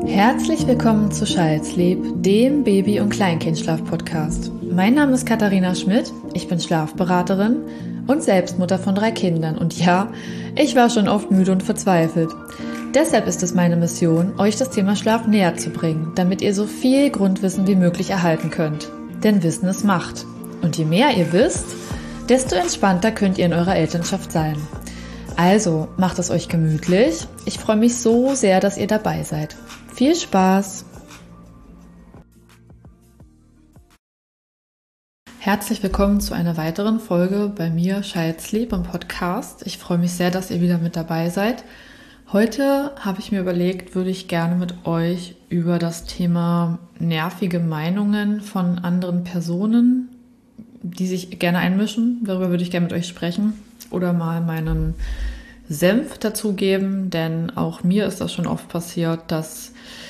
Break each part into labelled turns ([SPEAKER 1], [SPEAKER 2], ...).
[SPEAKER 1] Herzlich willkommen zu Scheidsleb, dem Baby- und Kleinkindschlaf-Podcast. Mein Name ist Katharina Schmidt, ich bin Schlafberaterin und Selbstmutter von 3 Kindern. Und ja, ich war schon oft müde und verzweifelt. Deshalb ist es meine Mission, euch das Thema Schlaf näher zu bringen, damit ihr so viel Grundwissen wie möglich erhalten könnt. Denn Wissen ist Macht. Und je mehr ihr wisst, desto entspannter könnt ihr in eurer Elternschaft sein. Also, macht es euch gemütlich. Ich freue mich so sehr, dass ihr dabei seid. Viel Spaß! Herzlich willkommen zu einer weiteren Folge bei mir, Scheidsleb, im Podcast. Ich freue mich sehr, dass ihr wieder mit dabei seid. Heute habe ich mir überlegt, würde ich gerne mit euch über das Thema nervige Meinungen von anderen Personen, die sich gerne einmischen, darüber würde ich gerne mit euch sprechen oder mal meinen Senf dazugeben, denn auch mir ist das schon oft passiert, dass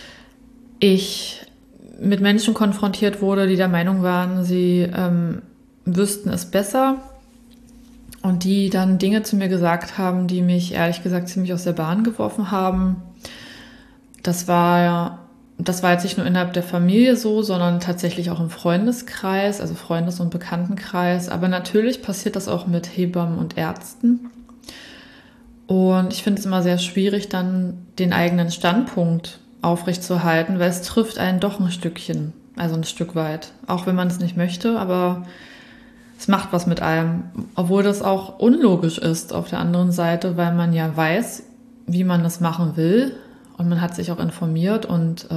[SPEAKER 1] ich mit Menschen konfrontiert wurde, die der Meinung waren, sie wüssten es besser und die dann Dinge zu mir gesagt haben, die mich ehrlich gesagt ziemlich aus der Bahn geworfen haben. Das war jetzt nicht nur innerhalb der Familie so, sondern tatsächlich auch im Freundeskreis, also Freundes- und Bekanntenkreis. Aber natürlich passiert das auch mit Hebammen und Ärzten. Und ich finde es immer sehr schwierig, dann den eigenen Standpunkt aufrechtzuerhalten, weil es trifft einen doch ein Stückchen, also ein Stück weit. Auch wenn man es nicht möchte, aber es macht was mit einem. Obwohl das auch unlogisch ist auf der anderen Seite, weil man ja weiß, wie man das machen will. Und man hat sich auch informiert und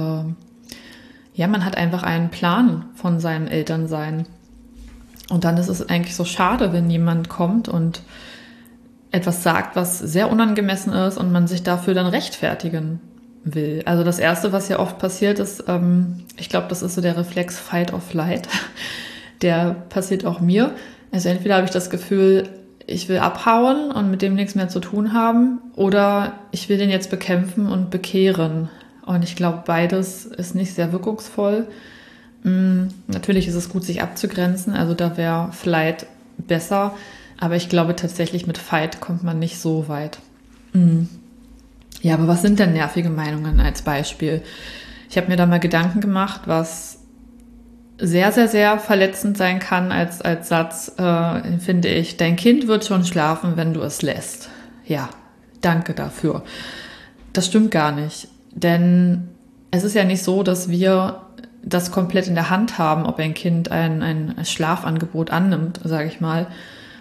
[SPEAKER 1] man hat einfach einen Plan von seinem Elternsein. Und dann ist es eigentlich so schade, wenn jemand kommt und etwas sagt, was sehr unangemessen ist und man sich dafür dann rechtfertigen will. Also das Erste, was ja oft passiert ist, ich glaube, das ist so der Reflex Fight or Flight. Der passiert auch mir. Also entweder habe ich das Gefühl, ich will abhauen und mit dem nichts mehr zu tun haben oder ich will den jetzt bekämpfen und bekehren. Und ich glaube, beides ist nicht sehr wirkungsvoll. Natürlich ist es gut, sich abzugrenzen. Also da wäre Flight besser. Aber ich glaube tatsächlich, mit Fight kommt man nicht so weit. Ja, aber was sind denn nervige Meinungen als Beispiel? Ich habe mir da mal Gedanken gemacht, was sehr, sehr, sehr verletzend sein kann als Satz, finde ich. Dein Kind wird schon schlafen, wenn du es lässt. Ja, danke dafür. Das stimmt gar nicht. Denn es ist ja nicht so, dass wir das komplett in der Hand haben, ob ein Kind ein Schlafangebot annimmt, sage ich mal.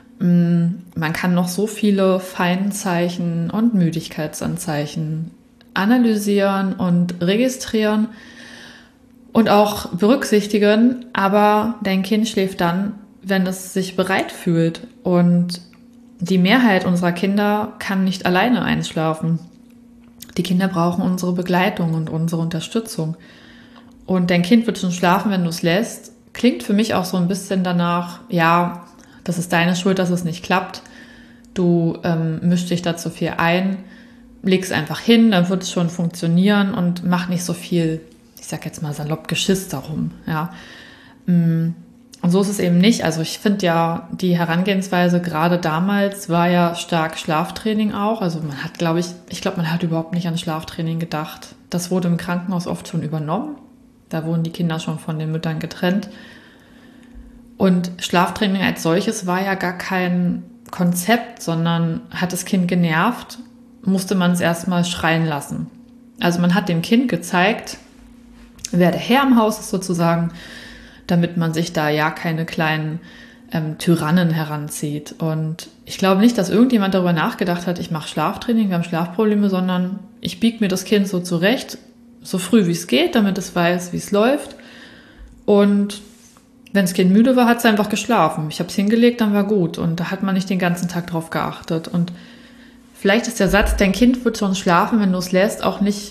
[SPEAKER 1] Man kann noch so viele Feinzeichen und Müdigkeitsanzeichen analysieren und registrieren und auch berücksichtigen, aber dein Kind schläft dann, wenn es sich bereit fühlt. Und die Mehrheit unserer Kinder kann nicht alleine einschlafen. Die Kinder brauchen unsere Begleitung und unsere Unterstützung. Und dein Kind wird schon schlafen, wenn du es lässt. Klingt für mich auch so ein bisschen danach, ja, das ist deine Schuld, dass es nicht klappt. Du mischst dich da zu viel ein, leg's einfach hin, dann wird es schon funktionieren und mach nicht so viel, ich sag jetzt mal salopp, Geschiss darum. Ja. Und so ist es eben nicht. Also ich finde ja, die Herangehensweise gerade damals war ja stark Schlaftraining auch. Also man hat, man hat überhaupt nicht an Schlaftraining gedacht. Das wurde im Krankenhaus oft schon übernommen. Da wurden die Kinder schon von den Müttern getrennt. Und Schlaftraining als solches war ja gar kein Konzept, sondern hat das Kind genervt, musste man es erstmal schreien lassen. Also man hat dem Kind gezeigt, wer der Herr im Haus ist sozusagen, damit man sich da ja keine kleinen Tyrannen heranzieht. Und ich glaube nicht, dass irgendjemand darüber nachgedacht hat, ich mache Schlaftraining, wir haben Schlafprobleme, sondern ich biege mir das Kind so zurecht, so früh wie es geht, damit es weiß, wie es läuft. Und wenn das Kind müde war, hat es einfach geschlafen. Ich habe es hingelegt, dann war gut. Und da hat man nicht den ganzen Tag drauf geachtet. Und vielleicht ist der Satz, dein Kind wird schon schlafen, wenn du es lässt, auch nicht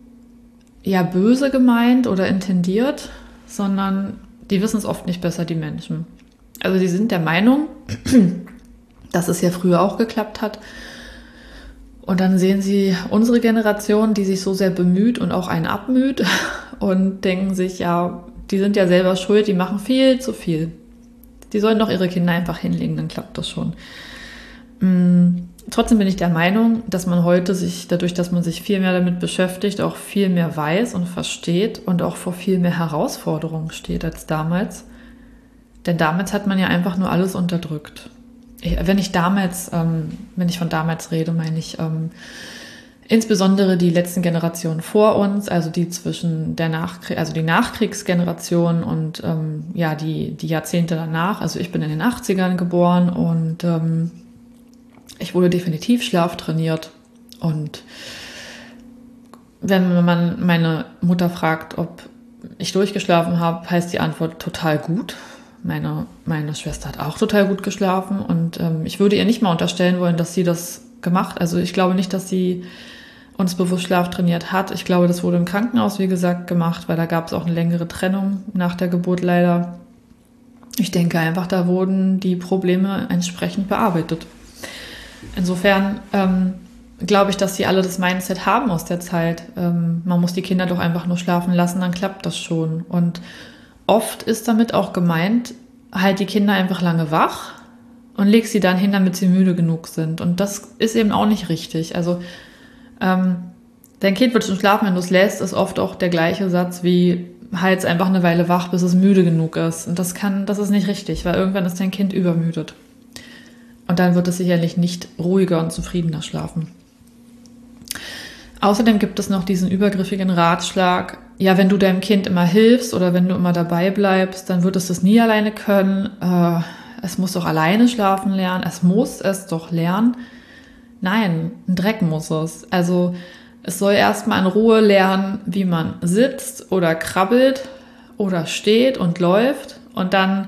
[SPEAKER 1] böse gemeint oder intendiert, sondern die wissen es oft nicht besser, die Menschen. Also die sind der Meinung, dass es ja früher auch geklappt hat. Und dann sehen sie unsere Generation, die sich so sehr bemüht und auch einen abmüht und denken sich, ja, die sind ja selber schuld, die machen viel zu viel. Die sollen doch ihre Kinder einfach hinlegen, dann klappt das schon. Trotzdem bin ich der Meinung, dass man heute sich, dadurch, dass man sich viel mehr damit beschäftigt, auch viel mehr weiß und versteht und auch vor viel mehr Herausforderungen steht als damals. Denn damals hat man ja einfach nur alles unterdrückt. Wenn ich von damals rede, meine ich insbesondere die letzten Generationen vor uns, also die zwischen die Nachkriegsgeneration und die Jahrzehnte danach. Also ich bin in den 80ern geboren und ich wurde definitiv schlaftrainiert. Und wenn man meine Mutter fragt, ob ich durchgeschlafen habe, heißt die Antwort total gut. Meine Schwester hat auch total gut geschlafen und ich würde ihr nicht mal unterstellen wollen, dass sie das gemacht. Also ich glaube nicht, dass sie uns bewusst schlaftrainiert hat. Ich glaube, das wurde im Krankenhaus, wie gesagt, gemacht, weil da gab es auch eine längere Trennung nach der Geburt leider. Ich denke einfach, da wurden die Probleme entsprechend bearbeitet. Insofern glaube ich, dass sie alle das Mindset haben aus der Zeit. Man muss die Kinder doch einfach nur schlafen lassen, dann klappt das schon. Und oft ist damit auch gemeint, halt die Kinder einfach lange wach und leg sie dann hin, damit sie müde genug sind. Und das ist eben auch nicht richtig. Also dein Kind wird schon schlafen, wenn du es lässt, ist oft auch der gleiche Satz wie halt es einfach eine Weile wach, bis es müde genug ist. Und das ist nicht richtig, weil irgendwann ist dein Kind übermüdet. Und dann wird es sicherlich nicht ruhiger und zufriedener schlafen. Außerdem gibt es noch diesen übergriffigen Ratschlag, ja, wenn du deinem Kind immer hilfst oder wenn du immer dabei bleibst, dann wird es das nie alleine können. Es muss doch alleine schlafen lernen. Es muss es doch lernen. Nein, ein Dreck muss es. Also es soll erstmal in Ruhe lernen, wie man sitzt oder krabbelt oder steht und läuft und dann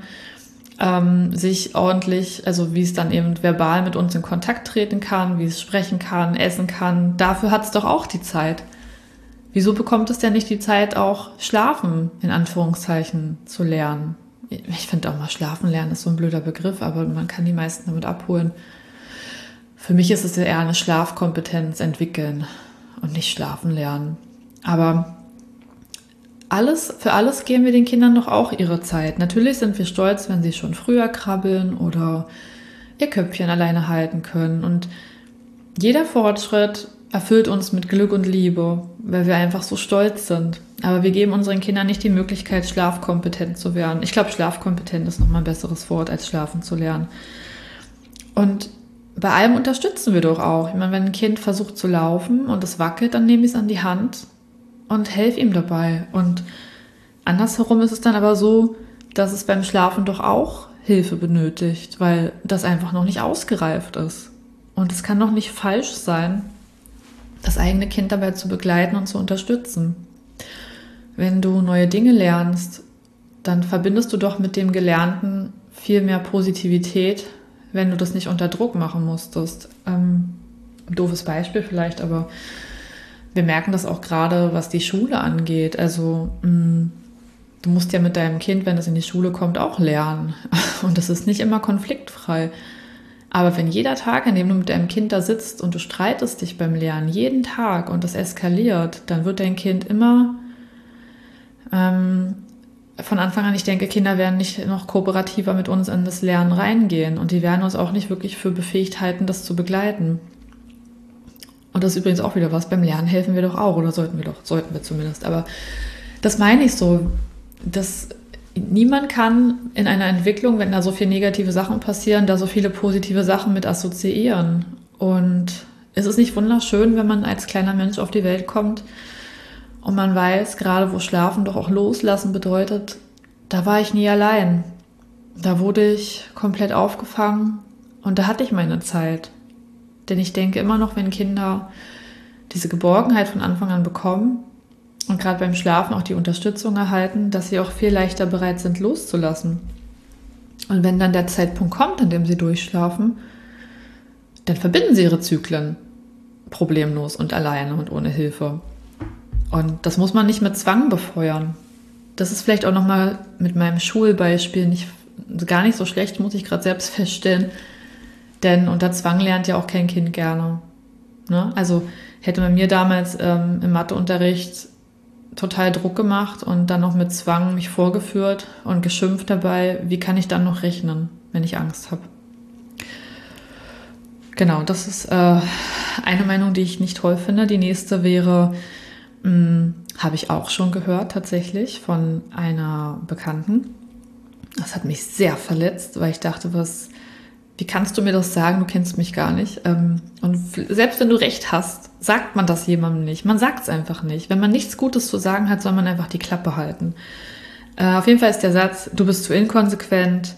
[SPEAKER 1] sich ordentlich, also wie es dann eben verbal mit uns in Kontakt treten kann, wie es sprechen kann, essen kann. Dafür hat es doch auch die Zeit. Wieso bekommt es denn nicht die Zeit, auch schlafen, in Anführungszeichen, zu lernen? Ich finde auch mal schlafen lernen ist so ein blöder Begriff, aber man kann die meisten damit abholen. Für mich ist es ja eher eine Schlafkompetenz entwickeln und nicht schlafen lernen. Aber für alles geben wir den Kindern doch auch ihre Zeit. Natürlich sind wir stolz, wenn sie schon früher krabbeln oder ihr Köpfchen alleine halten können. Und jeder Fortschritt erfüllt uns mit Glück und Liebe, weil wir einfach so stolz sind. Aber wir geben unseren Kindern nicht die Möglichkeit, schlafkompetent zu werden. Ich glaube, schlafkompetent ist nochmal ein besseres Wort, als schlafen zu lernen. Und bei allem unterstützen wir doch auch. Ich meine, wenn ein Kind versucht zu laufen und es wackelt, dann nehme ich es an die Hand und helfe ihm dabei. Und andersherum ist es dann aber so, dass es beim Schlafen doch auch Hilfe benötigt, weil das einfach noch nicht ausgereift ist. Und es kann doch nicht falsch sein, das eigene Kind dabei zu begleiten und zu unterstützen. Wenn du neue Dinge lernst, dann verbindest du doch mit dem Gelernten viel mehr Positivität, wenn du das nicht unter Druck machen musstest. Ein doofes Beispiel vielleicht, aber wir merken das auch gerade, was die Schule angeht. Also du musst ja mit deinem Kind, wenn es in die Schule kommt, auch lernen. Und das ist nicht immer konfliktfrei. Aber wenn jeder Tag, an dem du mit deinem Kind da sitzt und du streitest dich beim Lernen, jeden Tag und das eskaliert, dann wird dein Kind immer von Anfang an, ich denke, Kinder werden nicht noch kooperativer mit uns in das Lernen reingehen. Und die werden uns auch nicht wirklich für befähigt halten, das zu begleiten. Und das ist übrigens auch wieder was, beim Lernen helfen wir doch auch, oder sollten wir zumindest. Aber das meine ich so, dass niemand kann in einer Entwicklung, wenn da so viele negative Sachen passieren, da so viele positive Sachen mit assoziieren. Und es ist nicht wunderschön, wenn man als kleiner Mensch auf die Welt kommt und man weiß, gerade wo Schlafen doch auch loslassen bedeutet, da war ich nie allein. Da wurde ich komplett aufgefangen und da hatte ich meine Zeit. Denn ich denke immer noch, wenn Kinder diese Geborgenheit von Anfang an bekommen und gerade beim Schlafen auch die Unterstützung erhalten, dass sie auch viel leichter bereit sind, loszulassen. Und wenn dann der Zeitpunkt kommt, an dem sie durchschlafen, dann verbinden sie ihre Zyklen problemlos und alleine und ohne Hilfe. Und das muss man nicht mit Zwang befeuern. Das ist vielleicht auch nochmal mit meinem Schulbeispiel gar nicht so schlecht, muss ich gerade selbst feststellen. Denn unter Zwang lernt ja auch kein Kind gerne. Ne? Also hätte man mir damals im Matheunterricht total Druck gemacht und dann noch mit Zwang mich vorgeführt und geschimpft dabei, wie kann ich dann noch rechnen, wenn ich Angst habe? Genau, das ist eine Meinung, die ich nicht toll finde. Die nächste wäre, habe ich auch schon gehört tatsächlich von einer Bekannten. Das hat mich sehr verletzt, weil ich dachte, wie kannst du mir das sagen? Du kennst mich gar nicht. Und selbst wenn du recht hast, sagt man das jemandem nicht. Man sagt es einfach nicht. Wenn man nichts Gutes zu sagen hat, soll man einfach die Klappe halten. Auf jeden Fall ist der Satz, du bist zu inkonsequent,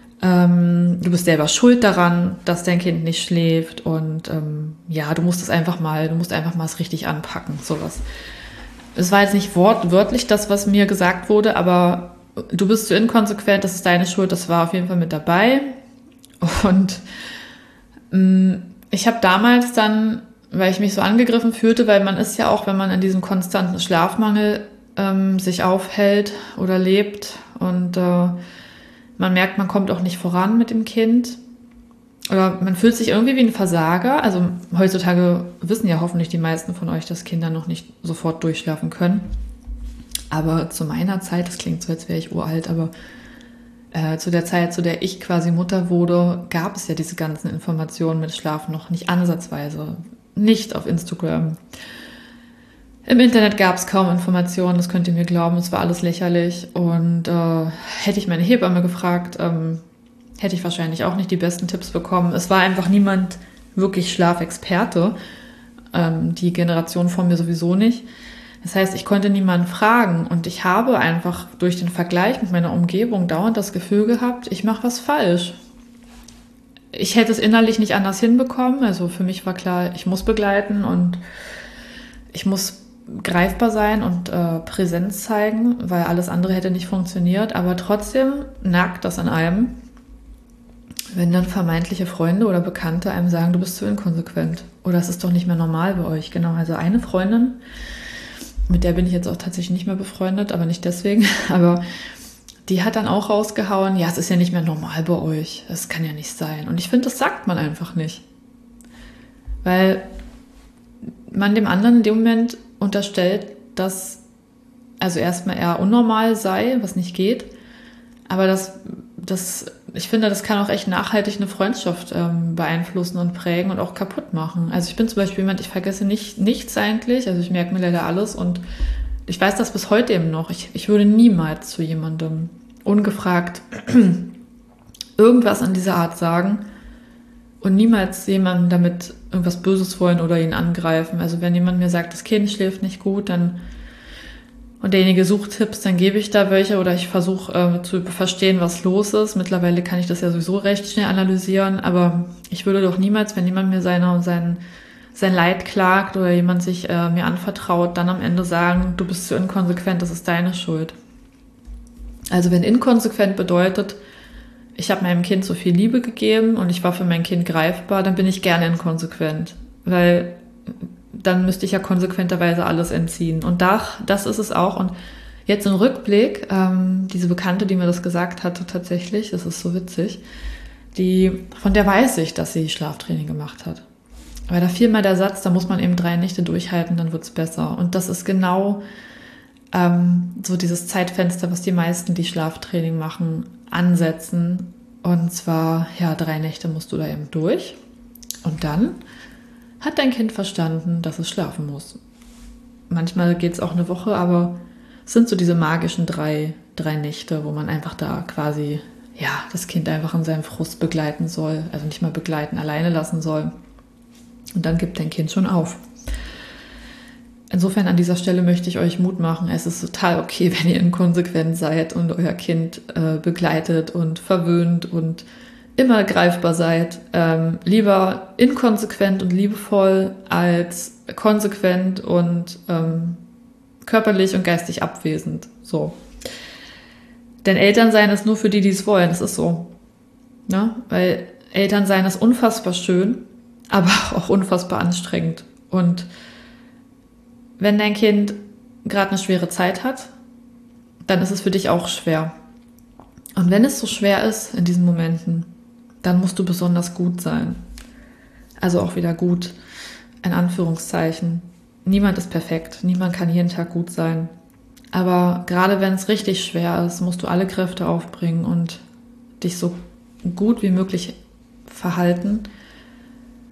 [SPEAKER 1] du bist selber schuld daran, dass dein Kind nicht schläft und du musst einfach mal es richtig anpacken, sowas. Es war jetzt nicht wortwörtlich das, was mir gesagt wurde, aber du bist zu inkonsequent, das ist deine Schuld, das war auf jeden Fall mit dabei. Und ich habe damals dann, weil ich mich so angegriffen fühlte, weil man ist ja auch, wenn man in diesem konstanten Schlafmangel sich aufhält oder lebt und man merkt, man kommt auch nicht voran mit dem Kind oder man fühlt sich irgendwie wie ein Versager. Also heutzutage wissen ja hoffentlich die meisten von euch, dass Kinder noch nicht sofort durchschlafen können. Aber zu meiner Zeit, das klingt so, als wäre ich uralt, aber zu der Zeit, zu der ich quasi Mutter wurde, gab es ja diese ganzen Informationen mit Schlaf noch nicht ansatzweise. Nicht auf Instagram. Im Internet gab es kaum Informationen, das könnt ihr mir glauben, es war alles lächerlich. Und hätte ich meine Hebamme gefragt, hätte ich wahrscheinlich auch nicht die besten Tipps bekommen. Es war einfach niemand wirklich Schlafexperte, die Generation vor mir sowieso nicht. Das heißt, ich konnte niemanden fragen und ich habe einfach durch den Vergleich mit meiner Umgebung dauernd das Gefühl gehabt, ich mache was falsch. Ich hätte es innerlich nicht anders hinbekommen. Also für mich war klar, ich muss begleiten und ich muss greifbar sein und Präsenz zeigen, weil alles andere hätte nicht funktioniert. Aber trotzdem nagt das an einem, wenn dann vermeintliche Freunde oder Bekannte einem sagen, du bist zu inkonsequent. Oder es ist doch nicht mehr normal bei euch. Genau, also eine Freundin, mit der bin ich jetzt auch tatsächlich nicht mehr befreundet, aber nicht deswegen. Aber die hat dann auch rausgehauen, ja, es ist ja nicht mehr normal bei euch. Das kann ja nicht sein. Und ich finde, das sagt man einfach nicht. Weil man dem anderen in dem Moment unterstellt, dass also erstmal er unnormal sei, was nicht geht. Aber ich finde, das kann auch echt nachhaltig eine Freundschaft beeinflussen und prägen und auch kaputt machen. Also ich bin zum Beispiel jemand, ich vergesse nichts eigentlich. Also ich merke mir leider alles und ich weiß das bis heute eben noch. Ich würde niemals zu jemandem ungefragt irgendwas an dieser Art sagen und niemals jemandem damit irgendwas Böses wollen oder ihn angreifen. Also wenn jemand mir sagt, das Kind schläft nicht gut, und derjenige sucht Tipps, dann gebe ich da welche oder ich versuche zu verstehen, was los ist. Mittlerweile kann ich das ja sowieso recht schnell analysieren, aber ich würde doch niemals, wenn jemand mir sein Leid klagt oder jemand sich mir anvertraut, dann am Ende sagen, du bist zu inkonsequent, das ist deine Schuld. Also wenn inkonsequent bedeutet, ich habe meinem Kind so viel Liebe gegeben und ich war für mein Kind greifbar, dann bin ich gerne inkonsequent, weil dann müsste ich ja konsequenterweise alles entziehen. Und das ist es auch. Und jetzt im Rückblick, diese Bekannte, die mir das gesagt hatte tatsächlich, das ist so witzig, von der weiß ich, dass sie Schlaftraining gemacht hat. Weil da fiel mal der Satz, da muss man eben 3 Nächte durchhalten, dann wird's besser. Und das ist genau so dieses Zeitfenster, was die meisten, die Schlaftraining machen, ansetzen. Und zwar, 3 Nächte musst du da eben durch. Und dann hat dein Kind verstanden, dass es schlafen muss. Manchmal geht es auch eine Woche, aber es sind so diese magischen 3 Nächte, wo man einfach da quasi, das Kind einfach in seinem Frust begleiten soll. Also nicht mal begleiten, alleine lassen soll. Und dann gibt dein Kind schon auf. Insofern an dieser Stelle möchte ich euch Mut machen. Es ist total okay, wenn ihr inkonsequent seid und euer Kind begleitet und verwöhnt und immer greifbar seid. Lieber inkonsequent und liebevoll als konsequent und körperlich und geistig abwesend. So. Denn Elternsein ist nur für die, die es wollen. Das ist so. Ne? Weil Elternsein ist unfassbar schön, aber auch unfassbar anstrengend. Und wenn dein Kind gerade eine schwere Zeit hat, dann ist es für dich auch schwer. Und wenn es so schwer ist in diesen Momenten, dann musst du besonders gut sein. Also auch wieder gut, in Anführungszeichen. Niemand ist perfekt, niemand kann jeden Tag gut sein. Aber gerade wenn es richtig schwer ist, musst du alle Kräfte aufbringen und dich so gut wie möglich verhalten,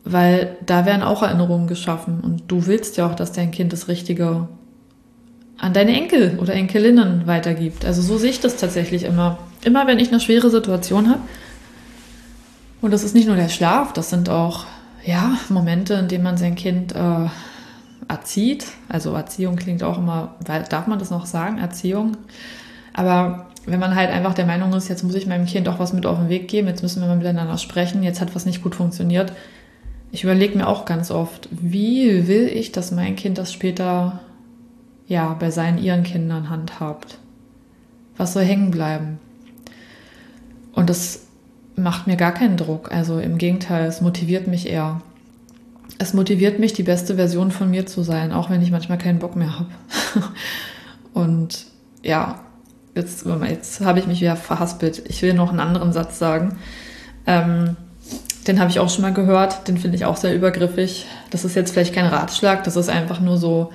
[SPEAKER 1] weil da werden auch Erinnerungen geschaffen und du willst ja auch, dass dein Kind das Richtige an deine Enkel oder Enkelinnen weitergibt. Also so sehe ich das tatsächlich immer. Immer wenn ich eine schwere Situation habe, und das ist nicht nur der Schlaf, das sind auch Momente, in denen man sein Kind erzieht. Also Erziehung klingt auch immer, darf man das noch sagen, Erziehung? Aber wenn man halt einfach der Meinung ist, jetzt muss ich meinem Kind auch was mit auf den Weg geben, jetzt müssen wir mal miteinander sprechen, jetzt hat was nicht gut funktioniert. Ich überlege mir auch ganz oft, wie will ich, dass mein Kind das später bei ihren Kindern handhabt? Was soll hängen bleiben? Und das macht mir gar keinen Druck. Also im Gegenteil, es motiviert mich eher. Es motiviert mich, die beste Version von mir zu sein, auch wenn ich manchmal keinen Bock mehr habe. Und ja, jetzt habe ich mich wieder verhaspelt. Ich will noch einen anderen Satz sagen. Den habe ich auch schon mal gehört. Den finde ich auch sehr übergriffig. Das ist jetzt vielleicht kein Ratschlag. Das ist einfach nur so,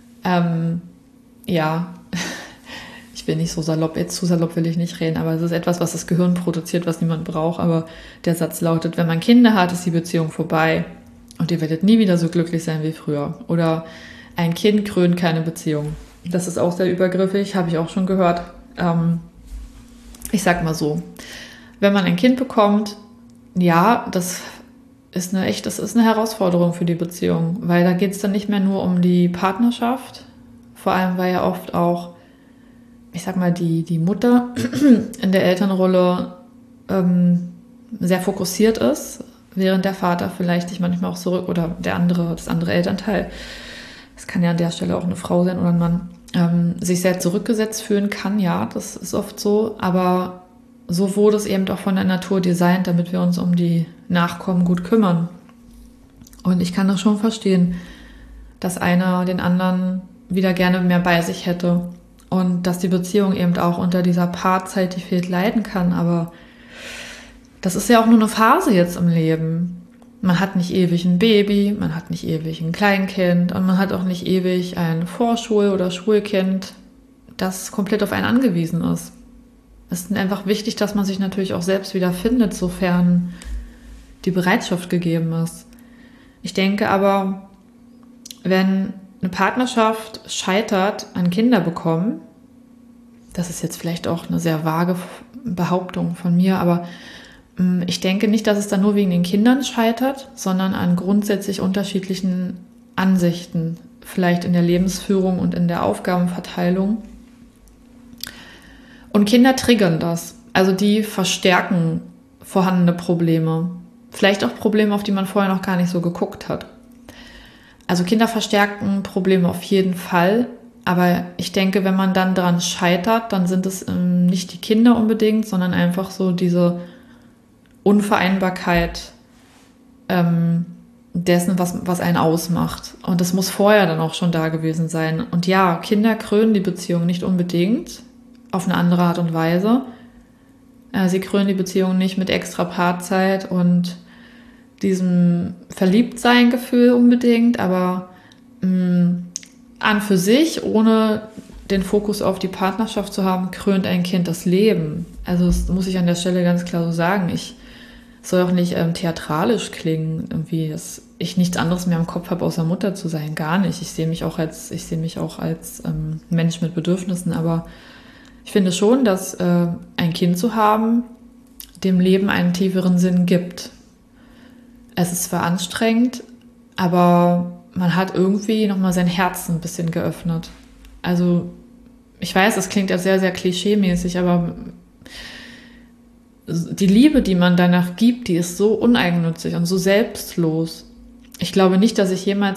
[SPEAKER 1] ich will nicht so salopp, jetzt zu salopp will ich nicht reden, aber es ist etwas, was das Gehirn produziert, was niemand braucht. Aber der Satz lautet, wenn man Kinder hat, ist die Beziehung vorbei und ihr werdet nie wieder so glücklich sein wie früher. Oder ein Kind krönt keine Beziehung. Das ist auch sehr übergriffig, habe ich auch schon gehört. Ich sag mal so, wenn man ein Kind bekommt, das ist eine Herausforderung für die Beziehung, weil da geht es dann nicht mehr nur um die Partnerschaft, vor allem weil ja oft auch, ich sag mal, die Mutter in der Elternrolle sehr fokussiert ist, während der Vater vielleicht sich manchmal auch oder das andere Elternteil, das kann ja an der Stelle auch eine Frau sein oder ein Mann, sich sehr zurückgesetzt fühlen kann, ja, das ist oft so, aber so wurde es eben auch von der Natur designt, damit wir uns um die Nachkommen gut kümmern. Und ich kann das schon verstehen, dass einer den anderen wieder gerne mehr bei sich hätte und dass die Beziehung eben auch unter dieser Paarzeit, die fehlt, leiden kann. Aber das ist ja auch nur eine Phase jetzt im Leben. Man hat nicht ewig ein Baby, man hat nicht ewig ein Kleinkind und man hat auch nicht ewig ein Vorschul- oder Schulkind, das komplett auf einen angewiesen ist. Es ist einfach wichtig, dass man sich natürlich auch selbst wieder findet, sofern die Bereitschaft gegeben ist. Ich denke aber, wenn eine Partnerschaft scheitert an Kinder bekommen, das ist jetzt vielleicht auch eine sehr vage Behauptung von mir, aber ich denke nicht, dass es dann nur wegen den Kindern scheitert, sondern an grundsätzlich unterschiedlichen Ansichten, vielleicht in der Lebensführung und in der Aufgabenverteilung. Und Kinder triggern das. Also die verstärken vorhandene Probleme. Vielleicht auch Probleme, auf die man vorher noch gar nicht so geguckt hat. Also Kinder verstärken Probleme auf jeden Fall. Aber ich denke, wenn man dann daran scheitert, dann sind es nicht die Kinder unbedingt, sondern einfach so diese Unvereinbarkeit dessen, was einen ausmacht. Und das muss vorher dann auch schon da gewesen sein. Und ja, Kinder krönen die Beziehung nicht unbedingt auf eine andere Art und Weise. Sie krönen die Beziehung nicht mit extra Paarzeit und diesem Verliebtsein-Gefühl unbedingt, aber an für sich, ohne den Fokus auf die Partnerschaft zu haben, krönt ein Kind das Leben. Also das muss ich an der Stelle ganz klar so sagen. Es soll auch nicht theatralisch klingen, irgendwie, dass ich nichts anderes mehr im Kopf habe, außer Mutter zu sein. Gar nicht. Ich sehe mich auch als Mensch mit Bedürfnissen, aber ich finde schon, dass ein Kind zu haben dem Leben einen tieferen Sinn gibt. Es ist zwar anstrengend, aber man hat irgendwie nochmal sein Herz ein bisschen geöffnet. Also ich weiß, es klingt ja sehr, sehr klischee-mäßig, aber die Liebe, die man danach gibt, die ist so uneigennützig und so selbstlos. Ich glaube nicht, dass ich jemals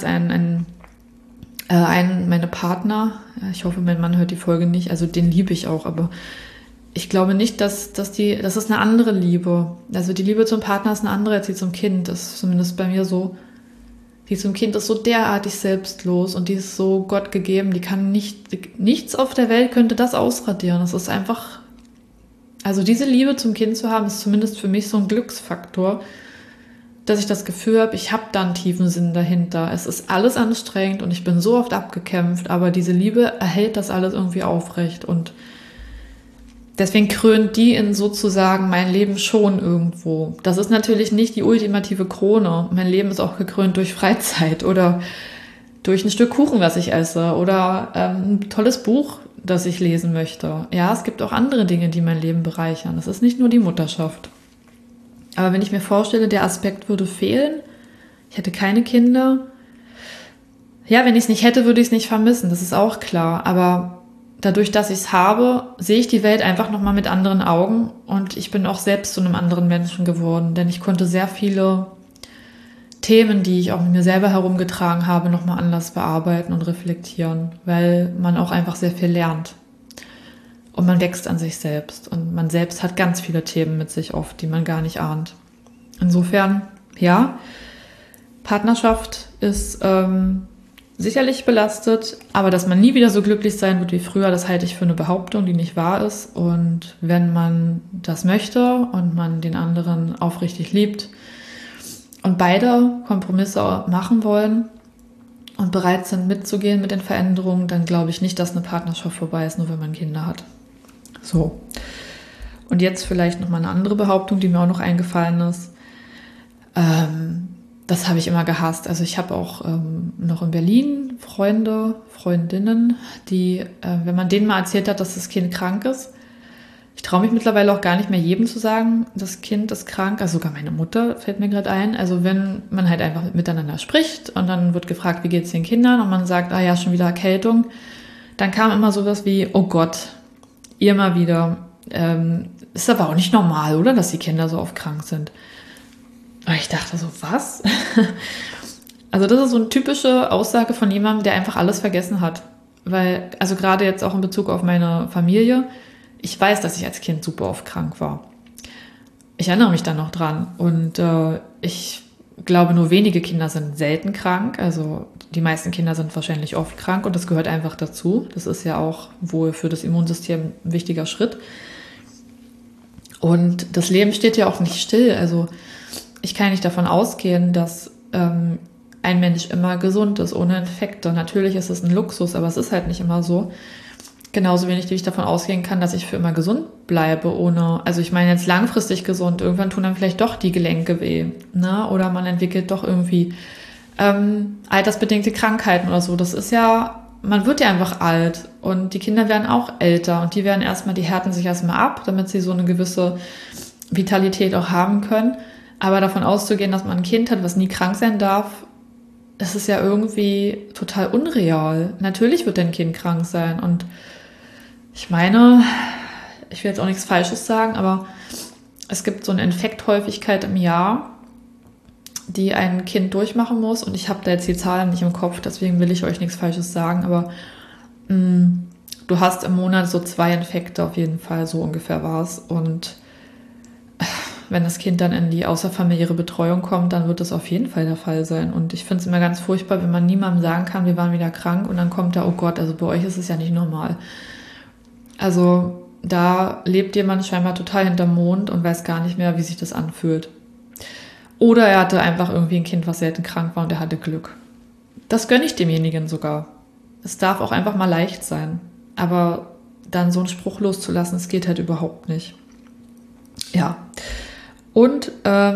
[SPEAKER 1] meine Partner, ich hoffe, mein Mann hört die Folge nicht, also den liebe ich auch, aber ich glaube nicht, das ist eine andere Liebe. Also die Liebe zum Partner ist eine andere als die zum Kind. Das ist zumindest bei mir so. Die zum Kind ist so derartig selbstlos und die ist so Gott gegeben. Die kann nichts auf der Welt könnte das ausradieren. Das ist einfach, also diese Liebe zum Kind zu haben, ist zumindest für mich so ein Glücksfaktor, dass ich das Gefühl habe, ich habe da einen tiefen Sinn dahinter. Es ist alles anstrengend und ich bin so oft abgekämpft, aber diese Liebe erhält das alles irgendwie aufrecht. Und deswegen krönt die in sozusagen mein Leben schon irgendwo. Das ist natürlich nicht die ultimative Krone. Mein Leben ist auch gekrönt durch Freizeit oder durch ein Stück Kuchen, was ich esse oder ein tolles Buch, das ich lesen möchte. Ja, es gibt auch andere Dinge, die mein Leben bereichern. Das ist nicht nur die Mutterschaft. Aber wenn ich mir vorstelle, der Aspekt würde fehlen, ich hätte keine Kinder. Ja, wenn ich es nicht hätte, würde ich es nicht vermissen. Das ist auch klar. Aber dadurch, dass ich es habe, sehe ich die Welt einfach nochmal mit anderen Augen. Und ich bin auch selbst zu einem anderen Menschen geworden. Denn ich konnte sehr viele Themen, die ich auch mit mir selber herumgetragen habe, nochmal anders bearbeiten und reflektieren. Weil man auch einfach sehr viel lernt. Und man wächst an sich selbst. Und man selbst hat ganz viele Themen mit sich oft, die man gar nicht ahnt. Insofern, ja, Partnerschaft ist sicherlich belastet, aber dass man nie wieder so glücklich sein wird wie früher, das halte ich für eine Behauptung, die nicht wahr ist. Und wenn man das möchte und man den anderen aufrichtig liebt und beide Kompromisse machen wollen und bereit sind mitzugehen mit den Veränderungen, dann glaube ich nicht, dass eine Partnerschaft vorbei ist, nur wenn man Kinder hat. So. Und jetzt vielleicht nochmal eine andere Behauptung, die mir auch noch eingefallen ist. Das habe ich immer gehasst. Also ich habe auch noch in Berlin Freunde, Freundinnen, die, wenn man denen mal erzählt hat, dass das Kind krank ist, ich traue mich mittlerweile auch gar nicht mehr jedem zu sagen, das Kind ist krank, also sogar meine Mutter fällt mir gerade ein. Also wenn man halt einfach miteinander spricht und dann wird gefragt, wie geht es den Kindern und man sagt, ah ja, schon wieder Erkältung, dann kam immer sowas wie, oh Gott, ihr mal wieder. Ist aber auch nicht normal, oder, dass die Kinder so oft krank sind. Aber ich dachte so, was? Also das ist so eine typische Aussage von jemandem, der einfach alles vergessen hat. Weil, also gerade jetzt auch in Bezug auf meine Familie, ich weiß, dass ich als Kind super oft krank war. Ich erinnere mich da noch dran. Und ich glaube, nur wenige Kinder sind selten krank. Also die meisten Kinder sind wahrscheinlich oft krank und das gehört einfach dazu. Das ist ja auch wohl für das Immunsystem ein wichtiger Schritt. Und das Leben steht ja auch nicht still. Also ich kann nicht davon ausgehen, dass ein Mensch immer gesund ist, ohne Infekte. Natürlich ist es ein Luxus, aber es ist halt nicht immer so. Genauso wenig, wie ich davon ausgehen kann, dass ich für immer gesund bleibe, ohne, also ich meine jetzt langfristig gesund. Irgendwann tun dann vielleicht doch die Gelenke weh, ne? Oder man entwickelt doch irgendwie altersbedingte Krankheiten oder so. Das ist ja, man wird ja einfach alt und die Kinder werden auch älter und die werden erstmal, die härten sich erstmal ab, damit sie so eine gewisse Vitalität auch haben können. Aber davon auszugehen, dass man ein Kind hat, was nie krank sein darf, das ist ja irgendwie total unreal. Natürlich wird dein Kind krank sein und ich meine, ich will jetzt auch nichts Falsches sagen, aber es gibt so eine Infekthäufigkeit im Jahr, die ein Kind durchmachen muss. Und ich habe da jetzt die Zahlen nicht im Kopf, deswegen will ich euch nichts Falsches sagen. Aber du hast im Monat so 2 Infekte auf jeden Fall, so ungefähr war es. Und wenn das Kind dann in die außerfamiliäre Betreuung kommt, dann wird das auf jeden Fall der Fall sein. Und ich finde es immer ganz furchtbar, wenn man niemandem sagen kann, wir waren wieder krank. Und dann kommt da, oh Gott, also bei euch ist es ja nicht normal. Also da lebt jemand scheinbar total hinterm Mond und weiß gar nicht mehr, wie sich das anfühlt. Oder er hatte einfach irgendwie ein Kind, was selten krank war und er hatte Glück. Das gönne ich demjenigen sogar. Es darf auch einfach mal leicht sein. Aber dann so einen Spruch loszulassen, es geht halt überhaupt nicht. Ja. Und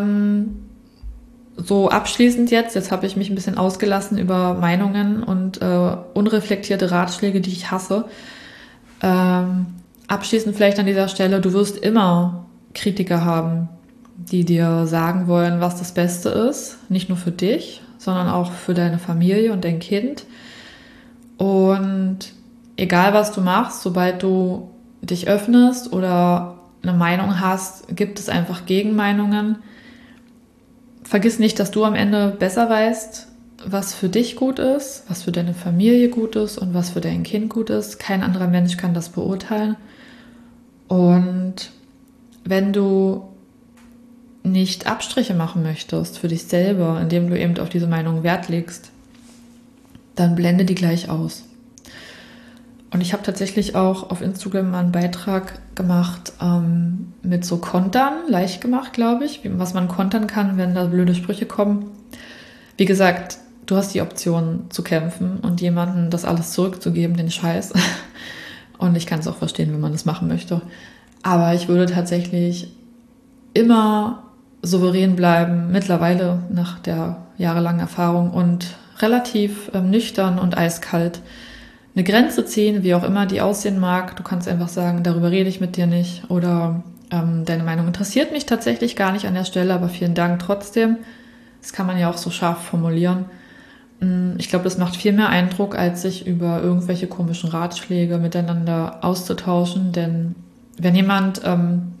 [SPEAKER 1] so abschließend jetzt habe ich mich ein bisschen ausgelassen über Meinungen und unreflektierte Ratschläge, die ich hasse. Abschließend vielleicht an dieser Stelle, du wirst immer Kritiker haben, die dir sagen wollen, was das Beste ist. Nicht nur für dich, sondern auch für deine Familie und dein Kind. Und egal was du machst, sobald du dich öffnest oder eine Meinung hast, gibt es einfach Gegenmeinungen. Vergiss nicht, dass du am Ende besser weißt, was für dich gut ist, was für deine Familie gut ist und was für dein Kind gut ist. Kein anderer Mensch kann das beurteilen. Und wenn du nicht Abstriche machen möchtest für dich selber, indem du eben auf diese Meinung Wert legst, dann blende die gleich aus. Und ich habe tatsächlich auch auf Instagram mal einen Beitrag gemacht mit so Kontern, leicht gemacht, glaube ich, was man kontern kann, wenn da blöde Sprüche kommen. Wie gesagt, du hast die Option zu kämpfen und jemandem das alles zurückzugeben, den Scheiß. Und ich kann es auch verstehen, wenn man das machen möchte. Aber ich würde tatsächlich immer souverän bleiben, mittlerweile nach der jahrelangen Erfahrung und relativ nüchtern und eiskalt eine Grenze ziehen, wie auch immer die aussehen mag. Du kannst einfach sagen, darüber rede ich mit dir nicht oder deine Meinung interessiert mich tatsächlich gar nicht an der Stelle, aber vielen Dank trotzdem. Das kann man ja auch so scharf formulieren. Ich glaube, das macht viel mehr Eindruck, als sich über irgendwelche komischen Ratschläge miteinander auszutauschen, denn wenn jemand, ich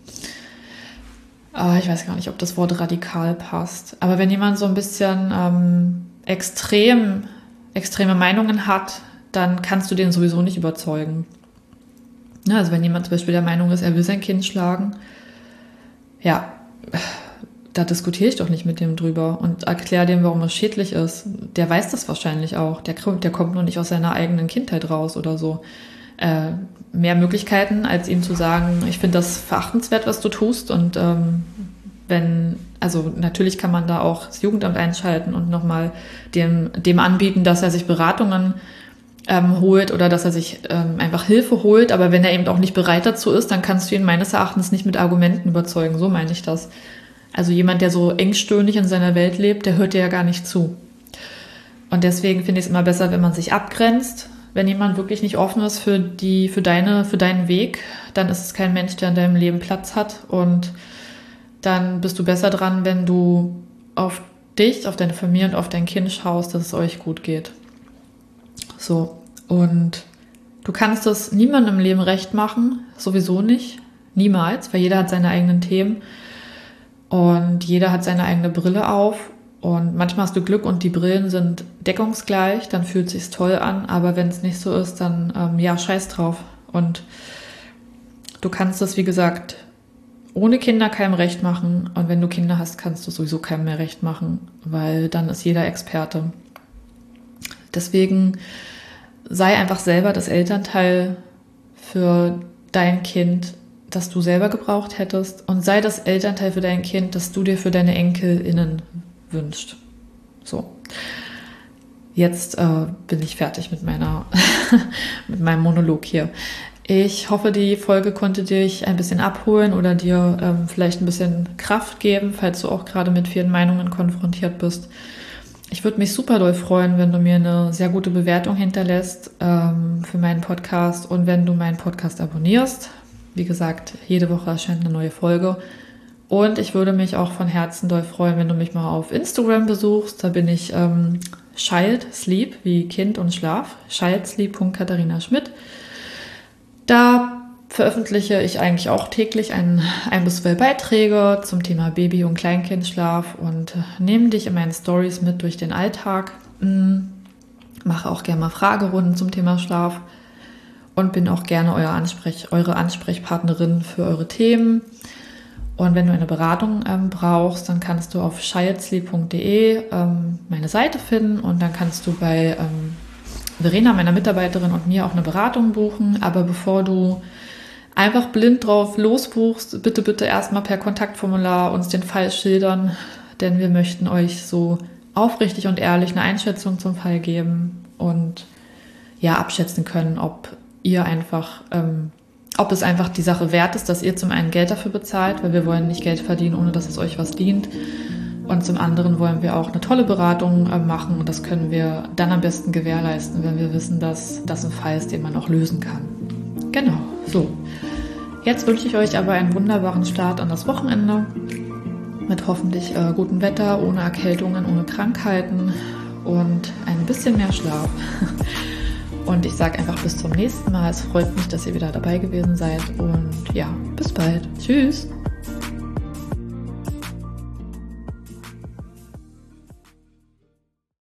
[SPEAKER 1] weiß gar nicht, ob das Wort radikal passt, aber wenn jemand so ein bisschen extreme Meinungen hat, dann kannst du den sowieso nicht überzeugen. Ja, also wenn jemand zum Beispiel der Meinung ist, er will sein Kind schlagen, ja, da diskutiere ich doch nicht mit dem drüber und erkläre dem, warum es schädlich ist. Der weiß das wahrscheinlich auch. Der kommt noch nicht aus seiner eigenen Kindheit raus oder so. Mehr Möglichkeiten, als ihm zu sagen, ich finde das verachtenswert, was du tust. Und also natürlich kann man da auch das Jugendamt einschalten und nochmal dem anbieten, dass er sich Beratungen holt oder dass er sich einfach Hilfe holt. Aber wenn er eben auch nicht bereit dazu ist, dann kannst du ihn meines Erachtens nicht mit Argumenten überzeugen. So meine ich das. Also jemand, der so engstirnig in seiner Welt lebt, der hört dir ja gar nicht zu. Und deswegen finde ich es immer besser, wenn man sich abgrenzt. Wenn jemand wirklich nicht offen ist für deinen Weg, dann ist es kein Mensch, der in deinem Leben Platz hat. Und dann bist du besser dran, wenn du auf dich, auf deine Familie und auf dein Kind schaust, dass es euch gut geht. So, und du kannst das niemandem im Leben recht machen, sowieso nicht, niemals, weil jeder hat seine eigenen Themen und jeder hat seine eigene Brille auf und manchmal hast du Glück und die Brillen sind deckungsgleich, dann fühlt es sich toll an, aber wenn es nicht so ist, dann scheiß drauf. Und du kannst das, wie gesagt, ohne Kinder keinem recht machen und wenn du Kinder hast, kannst du sowieso keinem mehr recht machen, weil dann ist jeder Experte. Deswegen sei einfach selber das Elternteil für dein Kind, das du selber gebraucht hättest und sei das Elternteil für dein Kind, das du dir für deine EnkelInnen wünscht. So, jetzt bin ich fertig mit mit meinem Monolog hier. Ich hoffe, die Folge konnte dich ein bisschen abholen oder dir vielleicht ein bisschen Kraft geben, falls du auch gerade mit vielen Meinungen konfrontiert bist. Ich würde mich super doll freuen, wenn du mir eine sehr gute Bewertung hinterlässt für meinen Podcast und wenn du meinen Podcast abonnierst. Wie gesagt, jede Woche erscheint eine neue Folge. Und ich würde mich auch von Herzen doll freuen, wenn du mich mal auf Instagram besuchst. Da bin ich Child Sleep, wie Kind und Schlaf, childsleep.katharina-schmidt. Da veröffentliche ich eigentlich auch täglich ein bis zwei Beiträge zum Thema Baby- und Kleinkindschlaf und nehme dich in meinen Stories mit durch den Alltag. Mache auch gerne mal Fragerunden zum Thema Schlaf und bin auch gerne eure Ansprechpartnerin für eure Themen. Und wenn du eine Beratung brauchst, dann kannst du auf childsleep.de meine Seite finden und dann kannst du bei Verena, meiner Mitarbeiterin, und mir auch eine Beratung buchen. Aber bevor du einfach blind drauf losbuchst, bitte erstmal per Kontaktformular uns den Fall schildern, denn wir möchten euch so aufrichtig und ehrlich eine Einschätzung zum Fall geben und ja abschätzen können, ob es einfach die Sache wert ist, dass ihr zum einen Geld dafür bezahlt, weil wir wollen nicht Geld verdienen, ohne dass es euch was dient. Und zum anderen wollen wir auch eine tolle Beratung machen und das können wir dann am besten gewährleisten, wenn wir wissen, dass das ein Fall ist, den man auch lösen kann. Genau, so. Jetzt wünsche ich euch aber einen wunderbaren Start an das Wochenende mit hoffentlich gutem Wetter, ohne Erkältungen, ohne Krankheiten und ein bisschen mehr Schlaf. Und ich sage einfach bis zum nächsten Mal. Es freut mich, dass ihr wieder dabei gewesen seid und ja, bis bald. Tschüss!